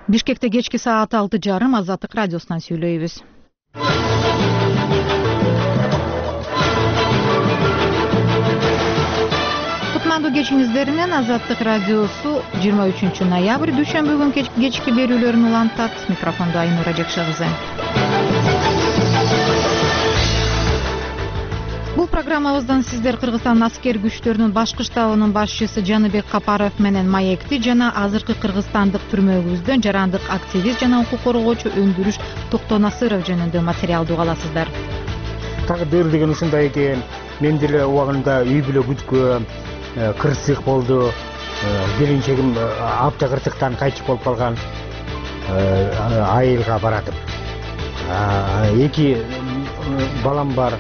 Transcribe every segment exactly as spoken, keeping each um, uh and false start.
Бишкекте кечки саат алты жарым Азаттык радиосунан сүйлөйбүз. Кутмандуу кечиңиздер менен Азаттык радиосу жыйырма үчүнчү ноябрь дүйшөмбү күнкү кечки берүүлөрүн улантат. Микрофондо Айнура Жакшагызы. Бул программабыздан сиздер Кыргызстан аскер күчтөрүнүн башкы штабынын башчысы Жаныбек Капаров менен маекти жана азыркы кыргызстандык түрмөгүбүздөн жарандык активист жана укук коргоочу Өндүрүш Токтонасыров жөнүндө материалды уга аласыздар. Тагдыр деген ушундай экен. Мен деле убагында үй бүлө бүткөм, кырсык болду. Келинчегим апта кырсыктан кайтып болуп калган. Айылга баратып. Эки балам бар.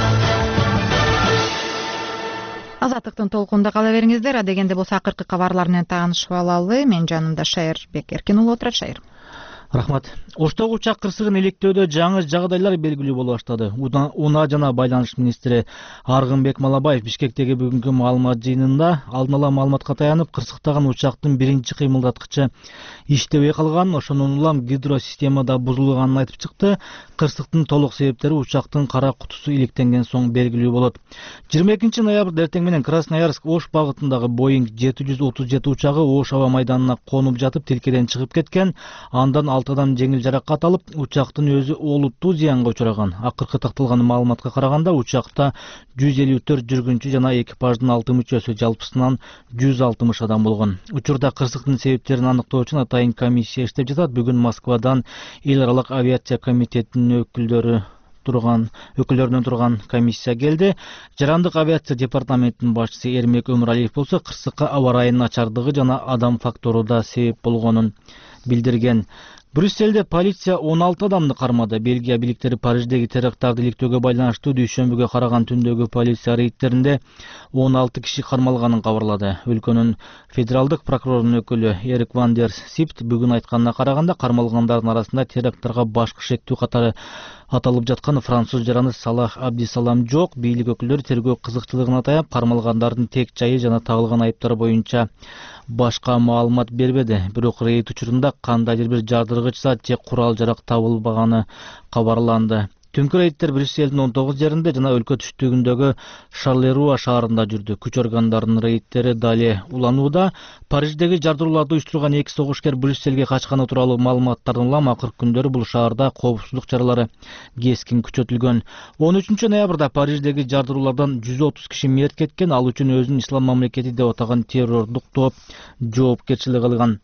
Азаттыктын толкунда кала бериңиздер. Адегенде болсо акыркы кабарлар менен таанышып алалы. Мен жанымда Шайырбек Эркин уулу отурат. Шайыр. Рахмат. Оштогу учак кырсыгын иликтөөдө жаңы жагдайлар белгилүү боло баштады. Унаа жана байланыш министри Аргынбек Малабаев Бишкектеги бүгүнкү маалымат жыйынында алдын ала маалыматка таянып, кырсыктаган учактын биринчи кыймылдаткычы иштебей калганын, ошондон улам гидросистемада бузулганын айтып чыкты. Кырсыктын толук себептери учактын кара кутусу иликтенген соң белгилүү болот. жыйырма экинчи ноябрда эртең менен Красноярск Ош багытындагы Боинг жети жүз отуз жети учагы Ош аба майданына конуп жатып тилкеден чыгып кеткен. Андан алты адам жеңил жаракат алып, учактын өзү олуттуу зыянга учураган. Акыркы такталган маалыматка караганда учакта жүз элүү төрт жүргүнчү жана экипаждын алты мүчөсү, жалпысынан жүз алтымыш адам болгон. Учурда кырсыктын себептерин аныктоо үчүн атайын комиссия иштеп жатат. Бүгүн Москвадан эл аралык авиация комитетинин өкүлдөрү турган өкүлдөрүнөн турган комиссия келди. Жарандык авиация департаментинин башчысы Эрмек Өмүралиев болсо кырсыкка аба ырайынын начардыгы жана адам фактору да себеп болгонун билдирген. Брюссельде полиция он алты адамды кармады. Бельгия бийликтери Париждеги теракттарды иликтөөгө байланыштуу дүйшөмбүгө караган түндөгү полиция рейдтеринде он алты киши кармалганын кабарлады. Өлкөнүн федералдык прокурорунун өкүлү Эрик Ван дер Сипт бүгүн айтканына караганда кармалгандардын арасында теракттарга баш кышектүү катары аталып жаткан француз жараны Салах Абдисалам жок. Бийлик өкүлдөрү тергөө кызыкчылыгын атайып, кармалгандардын тек жайы жана тагылган айыптар боюнча башка маалымат бербеди. Бирок рейд учурунда кандайдыр бир жардыргыч зат же курал жарак табылбаганы кабарланды. Түнкү рейдтер Брюссельдин он тогуз жеринде жана өлкө түштүгүндөгү Шарлеруа шаарында жүрдү. Күч органдарынын рейдтери дале уланууда. Париждеги жардырууларды уюштурган эки согушкер Брюссельге качканы тууралуу маалыматтардан улам акыркы күндөрү бул шаарда коопсуздук чаралары кескин күчөтүлгөн. он үчүнчү ноябрда Париждеги жардыруулардан жүз отуз киши мерт кеткен. Ал үчүн өзүн ислам мамлекети деп атаган террордук топ жоопкерчилик алган.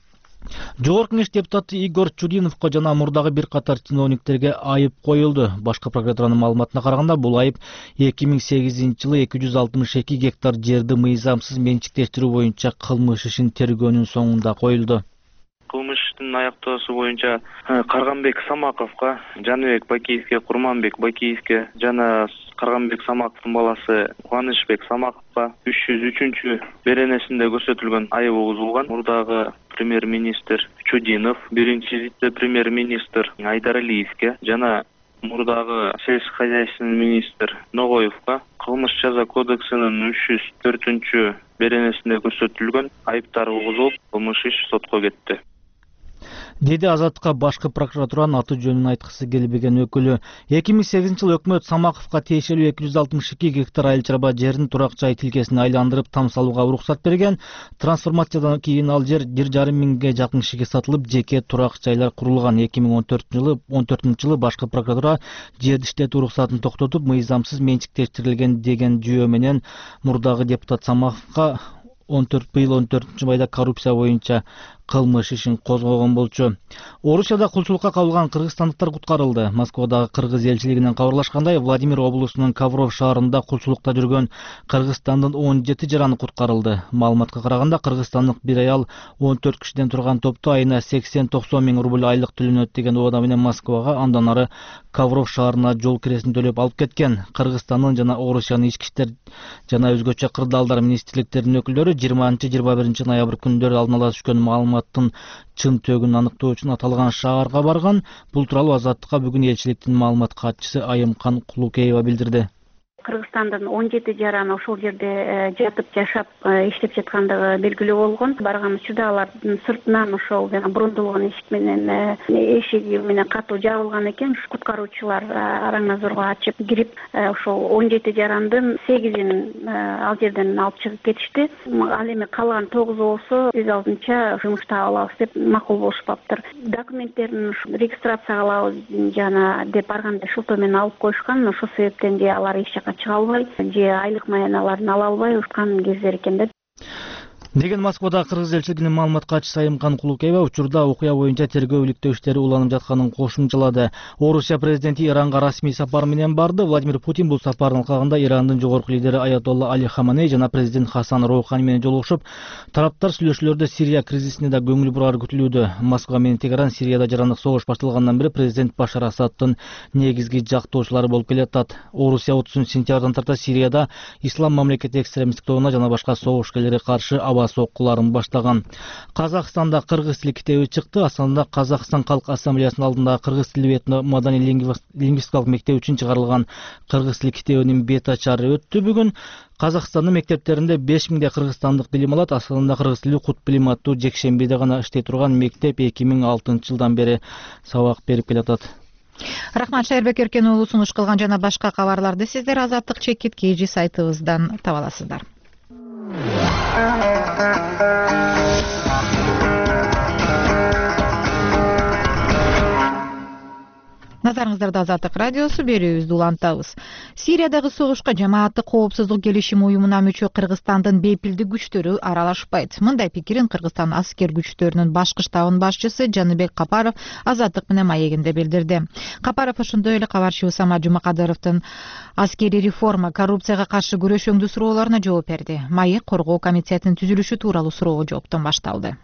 Жогорку кеңеш депутаты Игорь Чудиновго жана мурдагы бир катар чиновниктерге айып коюлду. Башкы прокуратуранын маалыматына караганда, бул айып эки миң сегизинчи жылы эки жүз алтымыш эки гектар жерди мыйзамсыз менчиктештирүү боюнча кылмыш ишин тергөөнүн соңунда коюлду. Кылмыштын аяктоосу боюнча Карганбек Самаковго, Жаныбек Бакиевге, Курманбек Бакиевге жана Карганбек Самаковдун баласы Кубанычбек Самаковго үч жүз үчүнчү беренесинде көрсөтүлгөн айып угузулган. Мурдагы премьер-министр Чудинов, биринчи вице-премьер-министр Айдаралиевге жана мурдагы сельскохозяйственный министр Ногоевго кылмыш жаза кодексинин үч жүз төртүнчү беренесинде көрсөтүлгөн айыптар угузулуп, кылмыш иш сотко кетти. Деди Азаттыкка башкы прокуратуранын аты жөнүн айткысы келбеген өкүлү. эки миң сегизинчи жылы өкмөт Самаковго тиешелүү эки жүз алтымыш эки гектар айыл чарба жерин турак жай тилкесине айландырып там салууга уруксат берген. Трансформациядан кийин ал жер бир жарым миңге жакын кишиге сатылып, жеке турак жайлар курулган. эки миң он төртүнчү жылы он төртүнчү жылы башкы прокуратура жерди иштетүү уруксатын токтотуп, мыйзамсыз менчиктештирилген деген жүйө менен мурдагы депутат Самаковго он төрт быйыл он төртүнчү айда коррупция боюнча кылмыш ишин козгогон болчу. Орусияда кулчулукка кабылган кыргызстандыктар куткарылды. Москвадагы кыргыз элчилигинен кабарлашкандай, Владимир облусунун Ковров шаарында кулчулукта жүргөн Кыргызстандын он жети жараны куткарылды. Маалыматка караганда, кыргызстандык бир аял он төрт кишиден турган топту айына сексен токсон миң рубль айлык төлөнөт деген убада менен Москвага, андан ары Ковров шаарына жол киресин төлөп алып кеткен. Кыргызстандын жана Орусиянын ички иштер жана өзгөчө кырдаалдар министрликтеринин өкүлдөрү жыйырманчы жыйырма биринчи ноябрь күндөрү алдын ала түшкөн маалыматтын чын төгүн аныктоо үчүн аталган шаарга барган. Бул тууралуу Азаттыкка бүгүн элчиликтин маалымат катчысы Айымкан Кулукеева билдирди. Кыргызстандын он жети жараны ошол жерде жатып жашап иштеп жаткандыгы белгилүү болгон. Барган учурда алардын сыртынан ошол жана брондолгон эшик менен эшиги менен катуу жабылган экен. Куткаруучулар араңа зорго ачып кирип ошол он жети жарандын сегизин ал жерден алып чыгып кетишти. Ал эми калган тогузу болсо биз алдынча жумушта алабыз деп макул болушпаптыр. Документтерин регистрация кылабыз жана деп барганда шылтоо менен алып коюшкан. Ошол себептен же алар эч жака чыга албай, же айлык маяналарын ала албай ушкан кездер экен деп. Деген Москвада кыргыз элчилигинин маалымат катчысы Сайымкан Кулукеева учурда окуя боюнча тергөө иликтөө иштери уланып жатканын кошумчалады. Орусия президенти Иранга расмий сапар менен барды. Владимир Путин бул сапардын алкагында Ирандын жогорку лидери Аятолла Али Хаманей жана президент Хасан Роухани менен жолугушуп, тараптар сүйлөшүүлөрдө Сирия кризисине да көңүл бурары күтүлүүдө. Москва менен Тегеран Сирияда жарандык согуш башталгандан бери президент Башар Асадтын негизги жактоочулары болуп келатат. Орусия отузунчу сентябрдан тарта Сирияда Ислам мамлекети экстремисттик тобуна жана башка согушкерлерге каршы аба соккуларын баштаган. Казакстанда кыргыз тили китеби чыкты. Астанада Казакстан Калк Ассамблеясынын алдында кыргыз тили этно маданий лингвистикалык мектеп үчүн чыгарылган кыргыз тили китебинин бет ачары өттү. Бүгүн Казакстандын мектептеринде беш миңдей кыргызстандык билим алат. Астанада кыргыз тили кут билим аттуу жекшембиде гана иштей турган мектеп эки миң алтынчы жылдан бери сабак берип келатат. Рахмат, Шайырбек Эркен уулу. Сунуш кылган жана башка кабарларды сиздер Азаттык чекит kg сайтыбыздан таба аласыздар. Назарыңыздарда Азаттык радиосу, берүүбүздү улантабыз. Сириядагы согушка жамааттык коопсуздук келишими уюмуна мүчө Кыргызстандын бейпилдик күчтөрү аралашпайт. Мындай пикирин Кыргызстан аскер күчтөрүнүн башкы штабынын башчысы Жаныбек Капаров Азаттык менен маегинде билдирди. Капаров ошондой эле кабарчы Усама Жумакадыровдун аскери реформа, коррупцияга каршы күрөшөңдү суроолоруна жооп берди. Маек коргоо комитетинин түзүлүшү тууралуу суроо жооптон башталды.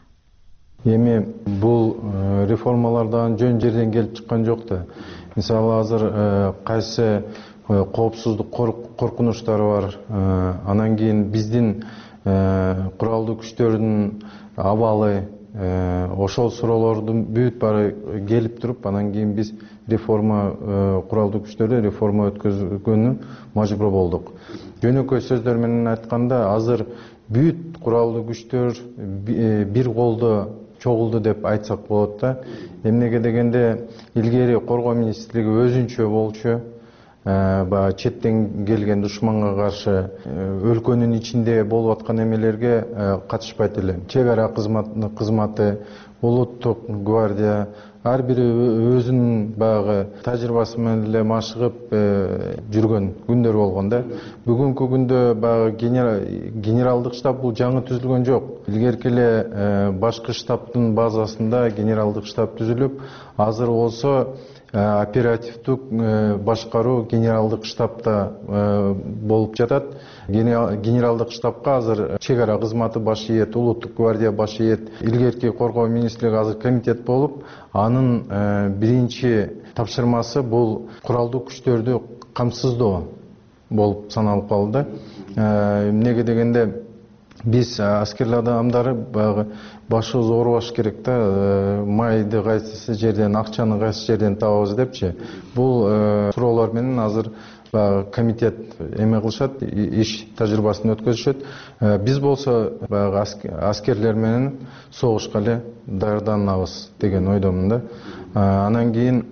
Эми бул реформалардан жөн жерден келип чыккан жок да. Мисалы азыр кайсы коопсуздук коркунучтары бар. Анан кийин биздин куралдуу күчтөрдүн абалы, ошол суроолордун бүт баары келип туруп, анан кийин биз реформа куралдуу күчтөрдө реформа өткөзгөнү мажбур болдук. Жөнөкөй сөздөр менен айтканда, азыр бүт куралдуу күчтөр бир колдо чогулду деп айтсак болот да. Эмнеге дегенде, илгери коргоо министрлиги өзүнчө болчу, баягы четтен келген душманга каршы өлкөнүн ичинде болуп аткан эмелерге катышпайт эле. Чек ара кызматы, улуттук гвардия ар бири өзүнүн баягы тажрыйбасы менен эле машыгып жүргөн күндөр болгон да. Бүгүнкү күндө баягы генералдык штаб бул жаңы түзүлгөн жок. Илгерки эле башкы штабтын базасында генералдык штаб түзүлүп, азыр болсо оперативдик башкаруу генералдык штабта болуп жатат. Генералдык штабка азыр чек ара кызматы баш ийет, улуттук гвардия баш ийет. Илгерки коргоо министрлиги азыр комитет болуп, анын биринчи тапшырмасы бул куралдуу күчтөрдү камсыздоо болуп саналып калды. Эмнеге дегенде, биз аскерлер адамдары баягы башыбыз оорубаш керек да, майды кайсы жерден, акчаны кайсы жерден табабыз депчи. Бул суроолор менен азыр комитет эме кылышат, иш тажрыйбасын өткөзүшөт. Биз болсо баягы аскерлер менен согушка эле даярданабыз деген ойдомун да. Анан кийин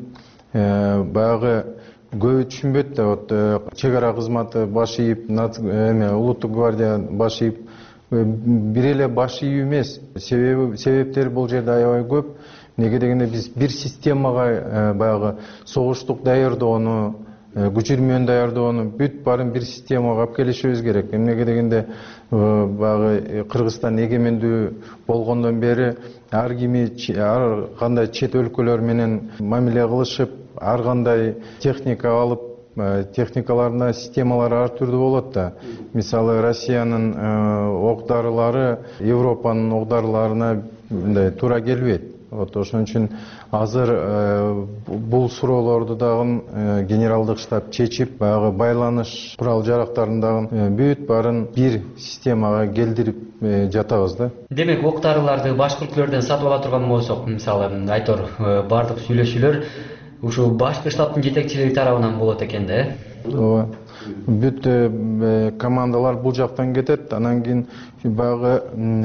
баягы көбү түшүнбөйт да, вот чек ара кызматы баш ийип, эме улуттук гвардия баш ийип, бир эле баш ийүү эмес. Себеби себептери бул жерде аябай көп. Неге дегенде, биз бир системага баягы согуштук даярдоону, күч ирмөөн даярдоону бүт баарын бир системага алып келишибиз керек. Эмнеге дегенде, баягы Кыргызстан эгемендүү болгондон бери ар кими ар кандай чет өлкөлөр менен мамиле кылышып, ар кандай техника алып, техникаларына системалары ар түрдүү болот да. Мисалы Россиянын ок-дарылары Европанын ок-дарыларына мындай туура келбейт. Вот ошон үчүн азыр бул суроолорду дагы генералдык штаб чечип, баягы байланыш курал жарактарын дагы бүт баарын бир системага келдирип жатабыз да. Демек, ок-дарыларды башкы өлкөлөрдөн сатып ала турган болсок, мисалы Айтор, бардык сүйлөшүүлөр ушул башкы штабтын жетекчилиги тарабынан болот экен да, э? Ооба. бүт командалар бул жактан кетет. Анан кийин баягы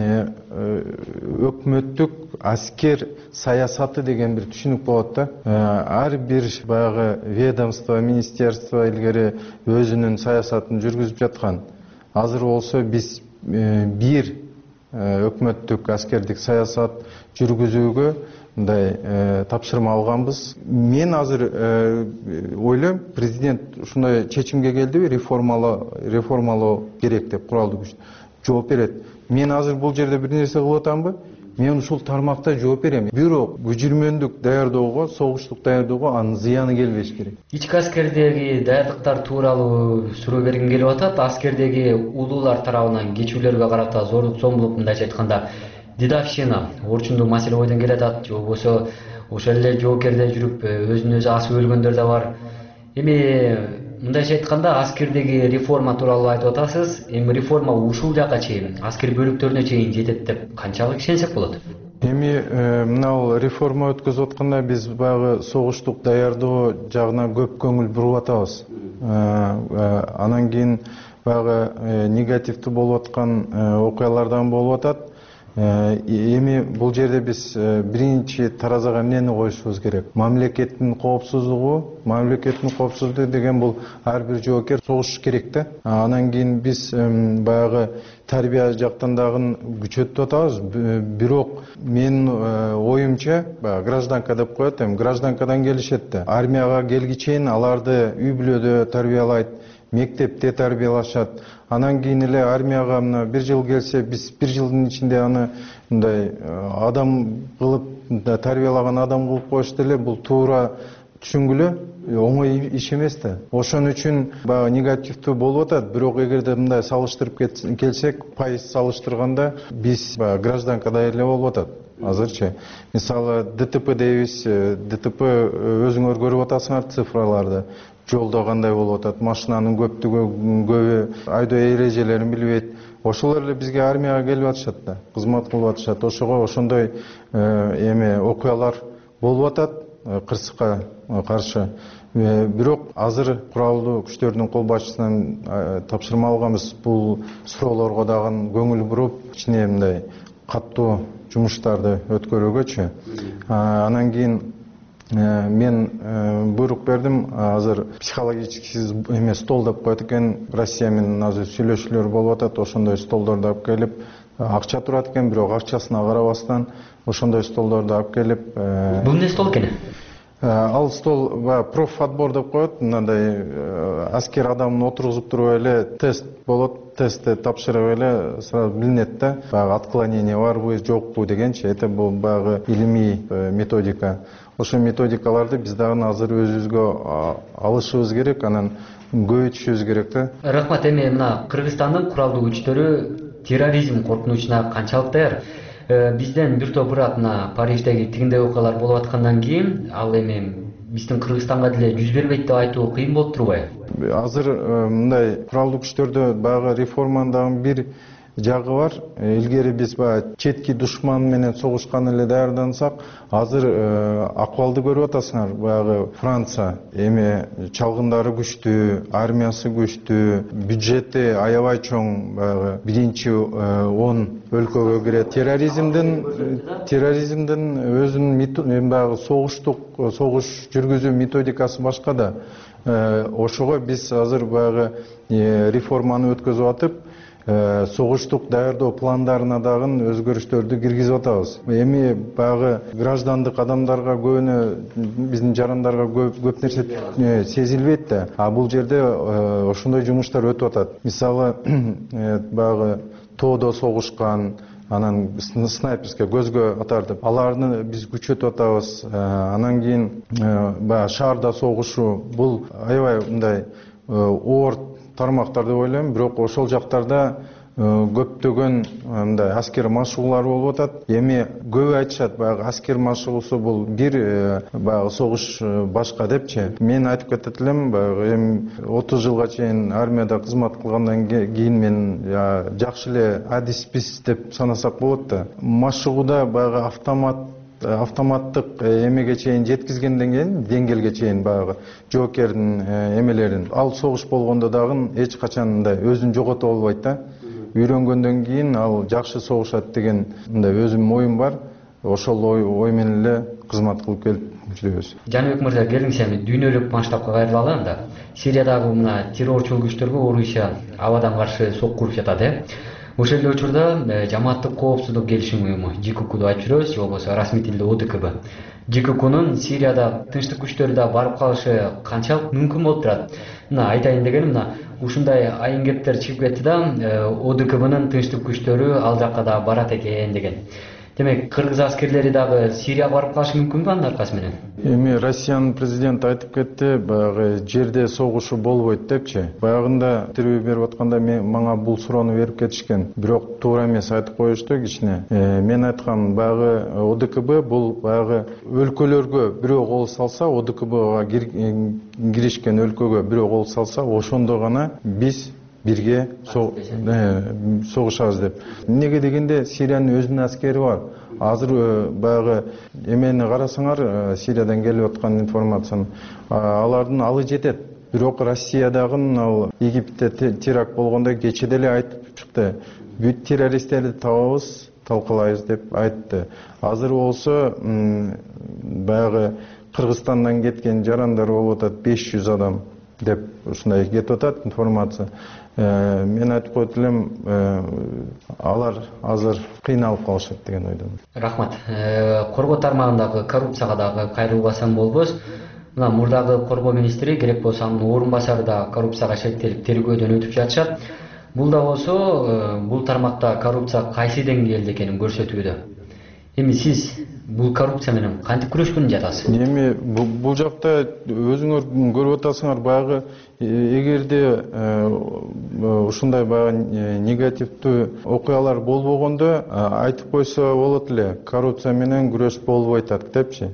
өкмөттүк аскер саясаты деген бир түшүнүк болот да. Ар бир баягы ведомство, министерство илгери өзүнүн саясатын жүргүзүп жаткан. Азыр болсо биз бир өкмөттүк аскердик саясат жүргүзүүгө мындай тапшырма алганбыз. Мен азыр ойлойм, президент ушундай чечимге келдиби, реформалоо реформалоо керек деп куралдуу күч жооп берет. Мен азыр бул жерде бир нерсе кылып атамбы? Мен ушул тармакта жооп берем. Бирок күжүрмөндүк даярдоого, согуштук даярдоого анын зыяны келбеш керек. Ички аскердеги даярдыктар тууралуу суроо бергим келип атат. Аскердеги улуулар тарабынан кечүүлөргө карата зордук зомбулук, мындайча айтканда дедовщина, орчундуу маселе бойдон келе атат. Же болбосо ошол эле жоокерде жүрүп өзүн өзү асып өлгөндөр да бар. Эми мындайча айтканда аскердеги реформа тууралуу айтып атасыз. Эми реформа ушул жака чейин, аскер бөлүктөрүнө чейин жетет деп канчалык ишенсек болот? Эми мына реформа өткөзүп атканда биз баягы согуштук даярдоо жагына көп көңүл буруп атабыз. Анан кийин баягы негативдүү болуп аткан окуялардан болуп атат. Эми бул жерде биз биринчи таразага эмнени коюшубуз керек? Мамлекеттин коопсуздугу, мамлекеттин коопсуздугу деген бул ар бир жоокер согуш керек да. Анан кийин биз баягы тарбия жактан дагы күчөтүп атабыз. Бирок менин оюмча, баягы гражданка деп коет, эми гражданкадан келишет да. Армияга келгичейин аларды үй бүлөдө тарбиялайт, мектепте тарбиялашат. Анан кийин эле армияга мына бир жыл келсе, биз бир жылдын ичинде аны мындай адам кылып, тарбиялаган адам кылып коюшту эле, бул туура түшүнгүлө оңой иш эмес да. Ошон үчүн баягы негативдүү болуп атат. Бирок эгерде мындай салыштырып келсек, пайыз салыштырганда биз баягы гражданкадай эле болуп атат. Азырчы мисалы ДТП дейбиз, ДТП өзүңөр көрүп атасыңар цифраларды. Жолдо кандай болуп атат, машинанын көптүгү көбү айдоо эрежелерин билбейт. Ошолор эле бизге армияга келип атышат да, кызмат кылып атышат. Ошого ошондой эме окуялар болуп атат кырсыкка каршы. Бирок азыр куралдуу күчтөрдүн кол башчысынан тапшырма алганбыз. Бул суроолорго дагы көңүл буруп, ичине мындай каттуу жумуштарды өткөрүүгөчү. Анан кийин мен буйрук бердим, азыр психологический эме стол деп коет экен. Россия менен азыр сүйлөшүүлөр болуп атат. Ошондой столдорду алып келип, акча турат экен, бирок акчасына карабастан ошондой столдорду алып келип. Бул эмне стол экен? Ал стол профотбор деп коет. Мындай аскер адамын отургузуп туруп эле тест болот. Тестти тапшырып эле сразу билинет да. Баягы отклонение барбы, жокпу дегенчи. Это бул баягы илимий методика. Ошол методикаларды биз дагы азыр өзүбүзгө алышыбыз керек, анан көбөйтүшүбүз керек да. Рахмат. Эми мына Кыргызстандын куралдуу күчтөрү терроризм коркунучуна канчалык даяр? Бизден бир топ ырат мына Париждеги тигиндей окуялар болуп аткандан кийин ал эми биздин Кыргызстанга деле жүз бербейт деп айтуу кыйын болуп турбайбы? Азыр мындай куралдуу күчтөрдө баягы реформанын дагы бир жагы бар. Илгери биз баягы четки душман менен согушкан эле даярдансак, азыр акыбалды көрүп атасыңар. Баягы Франция эми чалгындары күчтүү, армиясы күчтүү, бюджети аябай чоң, баягы биринчи он өлкөгө кирет. Терроризмдин терроризмдин өзүнүн баягы согуштук согуш жүргүзүү методикасы башка да. Ошого биз азыр баягы реформаны өткөзүп атып, согуштук даярдоо пландарына дагы өзгөрүштөрдү киргизип атабыз. Эми баягы граждандык адамдарга көбүнө биздин жарандарга көп көп нерсе сезилбейт да. А бул жерде ошондой жумуштар өтүп атат. Мисалы баягы тоодо согушкан, анан снайперский көзгө атартып, аларны биз күчөтүп атабыз. Анан кийин баягы шаарда согушу, бул аябай мындай оор тармактар деп ойлойм. Бирок ошол жактарда көптөгөн мындай аскер машыгуулар болуп атат. Эми көбү айтышат, баягы аскер машыгуусу бул бир баягы согуш башка депчи. Мен айтып кетет элем, баягы эми отуз жылга чейин армияда кызмат кылгандан кийин мен жакшы эле адис-биз деп санасак болот да. Машыгууда баягы автомат автоматтык эмеге чейин жеткизгенден кийин деңгээлге чейин баягы жоокердин эмелерин ал согуш болгондо дагы эч качан мындай өзүн жогото болбойт да. Үйрөнгөндөн кийин ал жакшы согушат деген мындай өзүмдүн оюм бар. Ошол ой менен эле кызмат кылып келип жүрөбүз. Жаныбек мырза, келиңиз эми дүйнөлүк масштабка кайрылалы анда. Сириядагы мына террорчул күчтөргө Орусия абадан каршы сокку уруп жатат, э? Ошол эле учурда жамааттык коопсуздук келишим уюму Ж К К'ду айтып жүрөбүз, же болбосо расмий тилде О Д К Б. Ж К К'нун Сирияда тынчтык күчтөрү да барып калышы канчалык мүмкүн болуп турат? Мына айтайын дегеним, мына ушундай айын кептер чыгып кетти да, О Д К Б'нын тынчтык күчтөрү ал жакка да барат экен деген. Демек, кыргыз аскерлери дагы Сирияга барып калышы мүмкүнбү анын аркасы менен? Эми Россиянын президенти айтып кетти, баягы жерде согушу болбойт депчи. Баягында интервью берип атканда мага бул суроону берип кетишкен. Бирок туура эмес айтып коюшту кичине. Мен айткам, баягы О Д К Б бул баягы өлкөлөргө бирөө кол салса, О Д К Бга киришкен өлкөгө бирөө кол салса, ошондо гана биз бирге согушабыз деп. Эмнеге дегенде Сириянын өзүнүн аскери бар. Азыр баягы эмени карасаңар, Сириядан келип аткан информацияны, алардын алы жетет. Бирок Россиядагы ал Египетте теракт болгондо кечеде эле айтып чыкты. Бүт террористтерди табабыз, талкалайбыз деп айтты. Азыр болсо баягы Кыргызстандан кеткен жарандар болуп атат беш жүз адам деп ушундай кетип атат информация. Мен айтып коет элем, алар азыр кыйналып калышат деген ойдомун. Рахмат. Коргоо тармагындагы коррупцияга дагы кайрылбасам болбос. Мына мурдагы коргоо министри, керек болсо анын орун басары да коррупцияга шектелип тергөөдөн өтүп жатышат. Бул да болсо бул тармакта коррупция кайсы деңгээлде экенин көрсөтүүдө. Эми сиз бул коррупция менен кантип күрөшкөнү жатасыз? Эми бул жакта өзүңөр көрүп атасыңар, баягы эгерде ушундай баягы негативдүү окуялар болбогондо айтып койсо болот эле, коррупция менен күрөш болбойт депчи.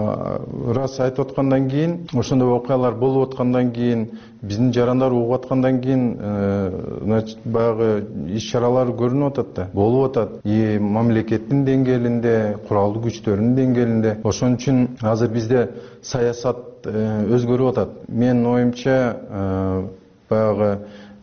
Рас айтып аткандан кийин, ошондой окуялар болуп аткандан кийин, биздин жарандар угуп аткандан кийин, значит, баягы иш-чаралар көрүнүп атат да, болуп атат. И мамлекеттин деңгээлинде, куралдуу күчтөрдүн деңгээлинде. Ошон үчүн азыр бизде саясат өзгөрүп атат. Менин оюмча, баягы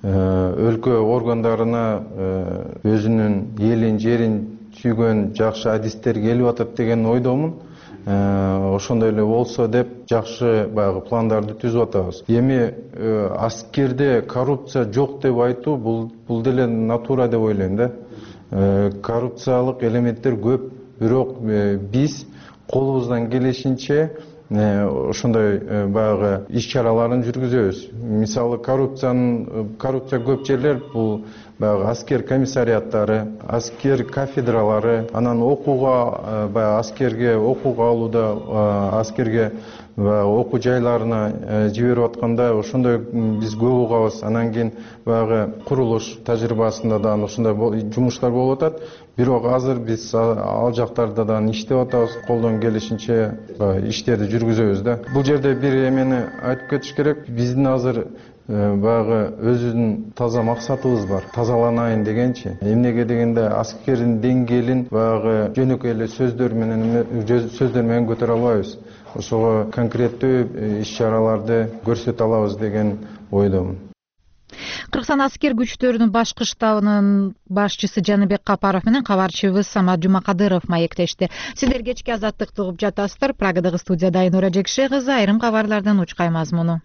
өлкө органдарына өзүнүн элин, жерин сүйгөн жакшы адистер келип атат деген ойдомун. Ошондой эле болсо деп жакшы баягы пландарды түзүп атабыз. Эми аскерде коррупция жок деп айтуу бул деле натура деп ойлойм да. Коррупциялык элементтер көп, бирок биз колубуздан келишинче ошондой баягы иш-чараларын жүргүзөбүз. Мисалы, коррупциянын коррупция көп жерлер бул баягы аскер комиссариаттары, аскер кафедралары, анан окууга баягы аскерге окууга алууда, аскерге окуу жайларына жиберип атканда ошондой биз көп угабыз. Анан кийин баягы курулуш тажрыйбасында да ошондой жумуштар болуп атат. Бирок азыр биз ал жактарда да иштеп атабыз, колдон келишинче иштерди жүргүзөбүз да. Бул жерде бир эмени айтып кетиш керек. Биздин азыр баягы өзүнүн таза максатыбыз бар. Тазаланайын дегенчи. Эмнеге дегенде аскердин деңгээлин баягы жөнөкөй эле сөздөр менен сөздөр менен көтөрө албайбыз. Ошого конкреттүү иш-чараларды көрсөтө алабыз деген ойдомун. Кыргызстан аскер күчтөрүнүн башкы штабынын башчысы Жаныбек Капаров менен кабарчыбыз Самат Жумакадыров маектешти. Сиздер кечки азаттыкты угуп жатасыздар. Прагадагы студияда Айнура Жекше кызы, айрым кабарлардын учкай мазмуну.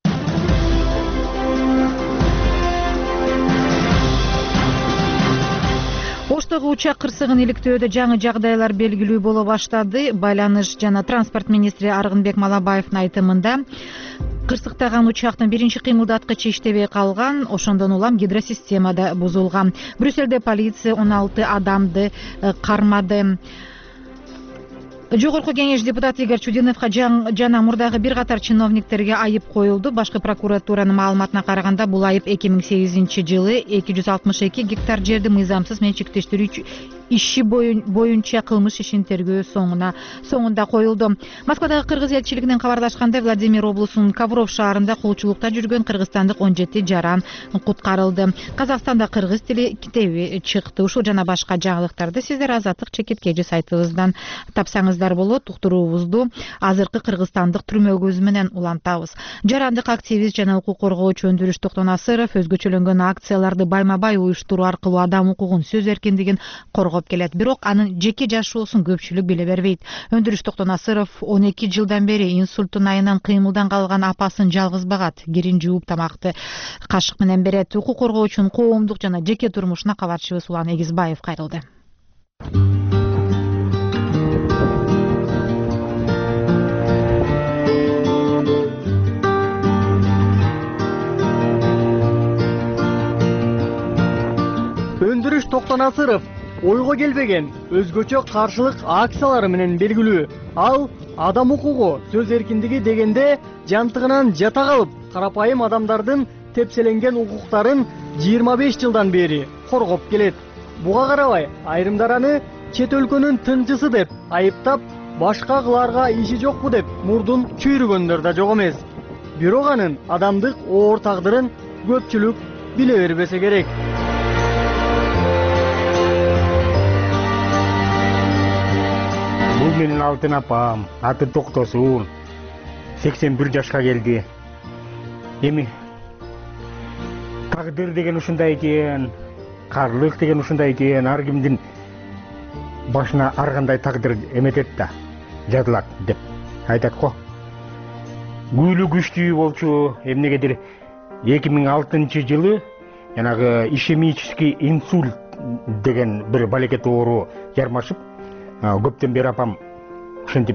Оштогу учак кырсыгын иликтөөдө жаңы жагдайлар белгилүү боло баштады. Байланыш жана транспорт министри Аргынбек Малабаевдин айтымында кырсыктаган учактын биринчи кыймылдаткычы иштебей калган, ошондон улам гидросистема да бузулган. Брюссельде полиция он алты адамды кармады. Жогорку кеңеш депутаты Игорь Чудиновго жана мурдагы бир катар чиновниктерге айып коюлду. Башкы прокуратуранын маалыматына караганда, бул айып эки миң сегизинчи жылы эки жүз алтымыш эки гектар жерди мыйзамсыз менчиктештирүү иши боюнча кылмыш ишин тергөө соңуна соңунда коюлду. Москвадагы кыргыз элчилигинен кабарлашкандай, Владимир облусунун Ковров шаарында кулчулукта жүргөн кыргызстандык он жети жаран куткарылды. Казакстанда кыргыз тили китеби чыкты. Ушул жана башка жаңылыктарды сиздер Азаттык чекиткеji сайтыбыздан тапсаңыздар болот. Уктуруубузду азыркы кыргызстандык түрмө көзү менен улантабыз. Жарандык активист жана укук коргоочу Өндүрүш Токтонасыров өзгөчөлөнгөн акцияларды байма-бай уюштуруу аркылуу адам укугун, сөз эркиндигин коргоп келет. Бирок анын жеке жашоосун көпчүлүк биле бербейт. Өндүрүш Токтонасыров он эки жылдан бери инсульттун айынан кыймылдан калган апасын жалгыз багат, кирин жууп тамакты кашык менен берет. Укук коргоочунун коомдук жана жеке турмушуна кабарчыбыз Улан Эгизбаев кайрылды. Өндүрүш Токтонасыров ойго келбеген өзгөчө каршылык акциялары менен белгилүү. Ал адам укугу, сөз эркиндиги дегенде жантыгынан жата калып, карапайым адамдардын тепселенген укуктарын жыйырма беш жылдан бери коргоп келет. Буга карабай, айрымдар аны чет өлкөнүн тынчысы деп айыптап, башка кыларга иши жокпу деп мурдун чүйрүгөндөр да жок эмес. Бирок анын адамдык оор тагдырын көпчүлүк биле бербесе керек. Бул менин алтын апам, аты Токтосун, сексен бир жашка келди. Эми тагдыр деген ушундай экен, карлык деген ушундай экен, ар кимдин башына ар кандай тагдыр эметет да, жазылат деп айтат го. Күйлү күчтүү болчу, эмнегедир эки миң алтынчы жылы жанагы ишемический инсульт деген бир балекет оору жармашып, көптөн бери апам ушинтип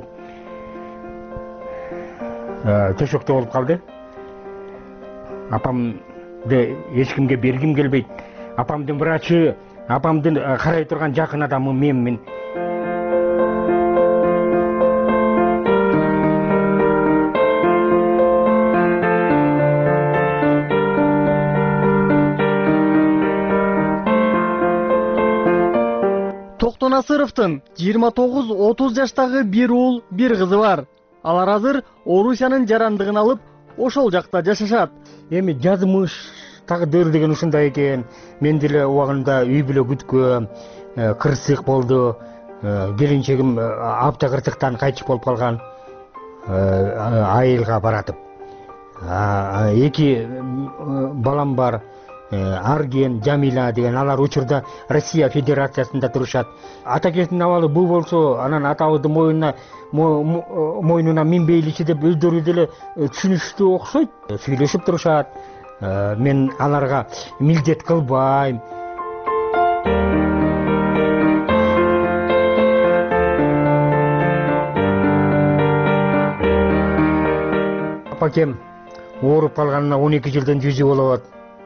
төшөктө болуп калды. Апамды эч кимге бергим келбейт. Апамдын врачы, апамдын карай турган жакын адамы менмин. Токтонасыровдун жыйырма тогуз отуз жаштагы бир уул, бир кызы бар. Алар азыр Орусиянын жарандыгын алып, ошол жакта жашашат. Эми жазмыш тагдыр деген ушундай экен. Мен деле убагында үй бүлө күткөм, кырсык болду. Келинчегим апта кырсыктан кайтыш болуп калган. Айылга баратып. Эки балам бар. Арген, Жамила деген, алар учурда Россия Федерациясында турушат. Ата кезинин абалы бул болсо, анан атабыздын моюнуна мойнуна минбейличи деп өздөрү деле түшүнүштүү окшойт. Сүйлөшүп турушат. Мен аларга милдет кылбайм. Апакем ооруп калганына он эки жылдан жүзү болот.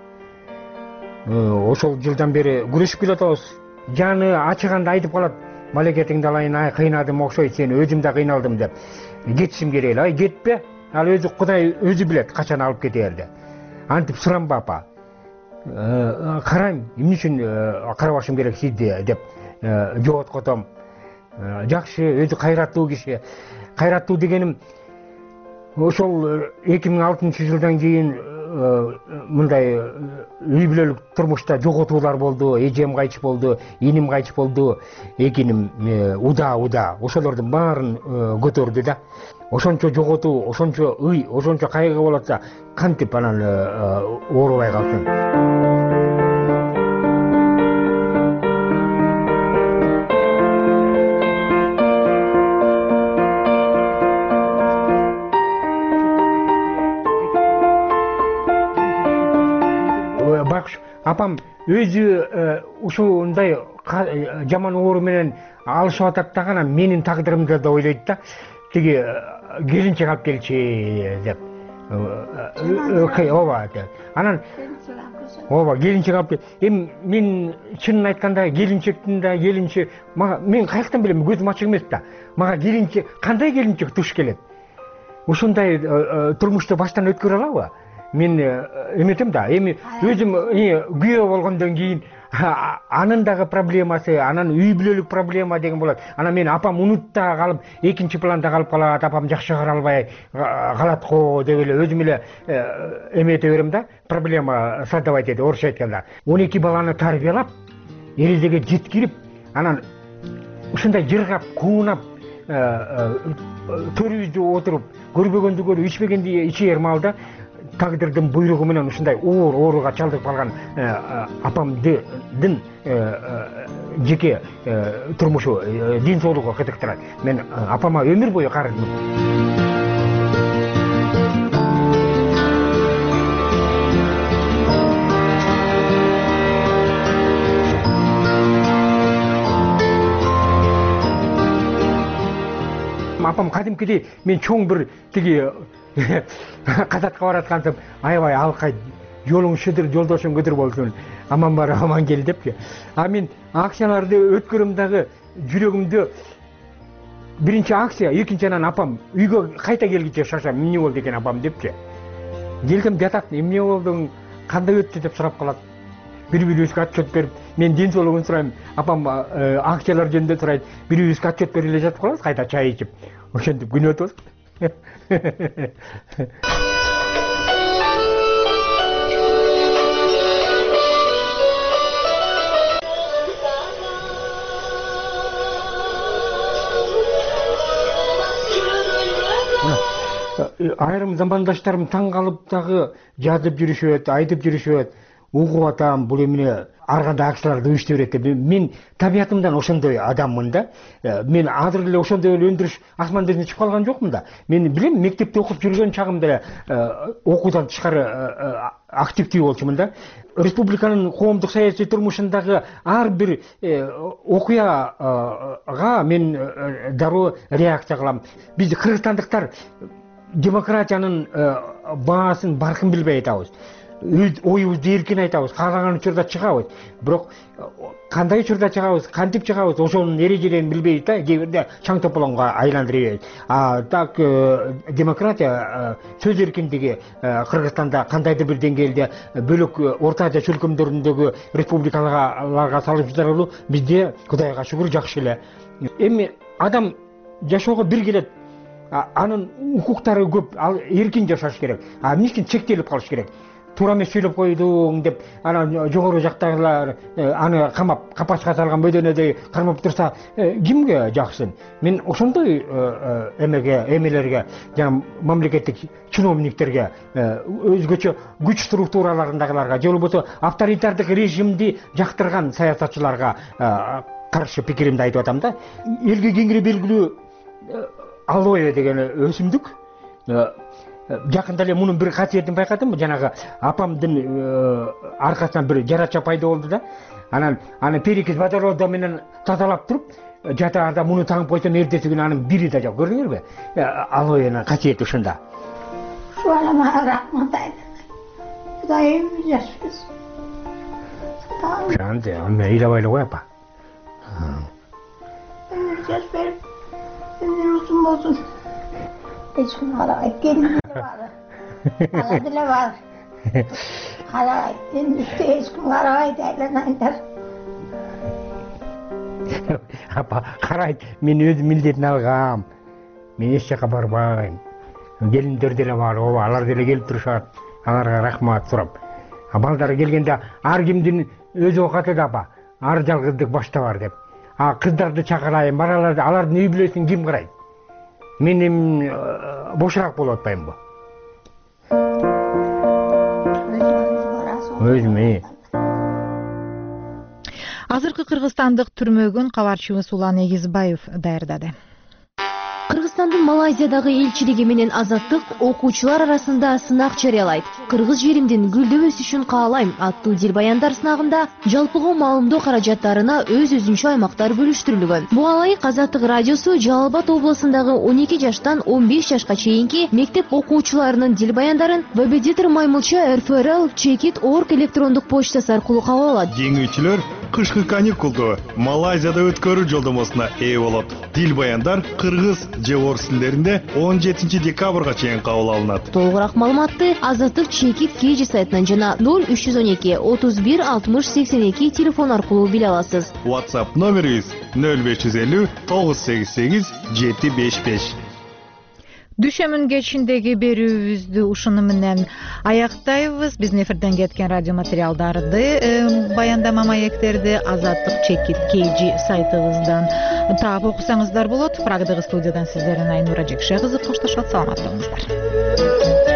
Ошол жылдан бери күрөшүп келатабыз. Жаны ачыганда айтып калат, малекетиңди алайын, ай кыйнадым окшойт, сени өзүм да кыйналдым деп. Кетишим керек эле, ай кетпе. Ал өзү Кудай өзү билет качан алып кетерди. Антип сурамба апа. Карайм, эмне үчүн карабашым керек сизди деп жооткотом. Жакшы, өзү кайраттуу киши. Кайраттуу дегеним ошол эки миң алтынчы жылдан кийин мындай үй бүлөлүк турмушта жоготуулар болду, эжем кайтыш болду, иним кайтыш болду, экиним уда уда ошолордун баарын көтөрдү да. Ошончо жоготуу, ошончо ый, ошончо кайгы болот да, кантип анан оорубай калсын. Апам өзү ушундай жаман оору менен алышып атат да, анан менин тагдырымды да ойлойт да. Тиги келинчек алып келчи деп. Ооба. Анан ооба келинчек алып кел. Эми мен чынын айтканда келинчектин да келинче мага мен каяктан билем, көзүм ачык эмес да. Мага келинчек, кандай келинчек туш келет? Ушундай турмушты баштан өткөрө алабы? Мен эметем да, эми өзүм күйөө болгондон кийин анын дагы проблемасы, анан үй бүлөлүк проблема деген болот. Анан мен апам унутта калып, экинчи планда калып калат, апам жакшы кара албай калат го деп эле өзүм эле эмете берем да, проблема создавать этет, орусча айтканда. он эки баланы тарбиялап, эрежеге жеткирип, анан ушундай жыргап, куунап, төрүбүздө отуруп, көрбөгөндү көрүп, ичпегенди ичер маалда тагдырдын буйругу менен ушундай оор ооруга чалдыгып калган апамдын жеке турмушу, ден соолугу кызыктырат. Мен апама өмүр бою карыдым. Апам кадимкидей мен чоң бир тиги казатка бараткансам, аябай алкайт, жолуң шыдыр, жолдошуң кыдыр болсун, аман бар, аман кел депчи. А мен акцияларды өткөрөм дагы жүрөгүмдө биринчи акция, экинчи анан апам үйгө кайта келгиче шашам, эмне болду экен апам депчи. Келсем жатат, эмне болдуң, кандай өттү деп сурап калат. Бири-бирибизге отчет берип, мен ден соолугун сурайм, апам акциялар жөнүндө сурайт, бири-бирибизге отчет берип эле жатып калабыз, кайта чай ичип. Ошентип күн өтөбүз. Айрым замандаштарым таң калып дагы жазып жүрүшөт, айтып жүрүшөт. Угуп атам, бул эмне ар кандай акцияларды уюштуп берет деп. Мен табиятымдан ошондой адаммын да. Мен азыр эле ошондой эле өндүрүш асман дэсине чыгып калган жокмун да. Мен билем, мектепте окуп жүргөн чагымда окуудан тышкары активдүү болчумун да. Республиканын коомдук саясий турмушундагы ар бир окуяга мен дароо реакция кылам. Биз кыргызстандыктар демократиянын баасын, баркын билбей атабыз. Оюбузду эркин айтабыз, каалаган учурда чыгабыз. Бирок кандай учурда чыгабыз, кантип чыгабыз, ошонун эрежелерин билбейбиз да, кээ бирде чаң тополоңго айландырып. А так демократия, сөз эркиндиги Кыргызстанда кандайдыр бир деңгээлде бөлөк Орто Азия чөлкөмдөрүндөгү республикаларга салыштырмалуу бизде Кудайга шүгүр жакшы эле. Эми адам жашоого бир келет. Анын укуктары көп, ал эркин жашаш керек. А эмне үчүн чектелип калыш керек? Туура эмес сүйлөп койдуң деп, анан жогору жактагылар аны камап, капачка салган бөдөнөдөй кармап турса, кимге жаксын? Мен ошондой эмеге, эмелерге, жана мамлекеттик чиновниктерге, өзгөчө күч структураларындагыларга, же болбосо авторитардык режимди жактырган саясатчыларга каршы пикиримди айтып атам да. Элге кеңири белгилүү алоэ деген өсүмдүк. Жакында эле мунун бир касиетин байкадым, жанагы апамдын аркасынан бир жарача пайда болду да. Анан аны перекис водороду менен тазалап туруп, жатаарда муну таңып койсом, эртеси күнү анын бири да жок. Көрдүңүрбү? Алоэнин касиети ушунда. Şu alama rahmat aydı. Kudayım yaşıyoruz. Sen de ama iyi bayla koy apa. Yaş verip ömür uzun bozun. Hiç gün hala gelin var. Hala dile var. Hala gittin üstte hiç gün hala derlenenler. Apa karayt men öz mildetini algam. Men eç жака барбайм. Келиндер деле бар, ооба, алар деле келип турушат. Аларга рахмат сурап. А балдары келгенде ар кимдин өз оокаты да бар. Ар жалгыздык башта бар деп. А кыздарды чакырайын, бараларды, алардын үй бүлөсүн ким карайт? Мен эми бошураак болуп атпаймынбы? Өзүм. Азыркы кыргызстандык түрмөгүн кабарчыбыз Улан Эгизбаев даярдады. Кыргызстандын Малайзиядагы элчилиги менен Азаттык окуучулар арасында сынак жарыялайт. Кыргыз жеримдин гүлдөп өсүшүн каалайм аттуу дилбаяндар сынагында жалпыга маалымдоо каражаттарына өз-өзүнчө аймактар бөлүштүрүлгөн. Буга ылайык Азаттык радиосу Жалал Абад облусундагы он эки жаштан он беш жашка чейинки мектеп окуучуларынын дилбаяндарын Вебедитор Маймылча эр эф эр эл чекит точка орг электрондук почтасы аркылуу кабыл алат. Жеңүүчүлөр кышкы каникулду Малайзияда өткөрүү жолдомосуна ээ болот. Тил баяндар кыргыз же орус тилдеринде он жетинчи декабрга чейин кабыл алынат. Толугураак маалыматты Азаттык чекит кж сайтынан жана ноль үч жүз он эки отуз бир алтымыш сексен эки телефон аркылуу биле аласыз. WhatsApp номерибиз ноль беш жүз элүү тогуз сегиз сегиз жети беш беш. Düşөмүн кечиндеги берүүбүздү ушуну менен аяктайбыз. Биздин эфирден кеткен радио материалдарды, баяндама маектерди Азаттык чекит kg сайтыбыздан таап окусаңыздар болот. Прагдагы студиядан сиздерден Айнура Жекше кызы коштошот. Саламатта болуңуздар.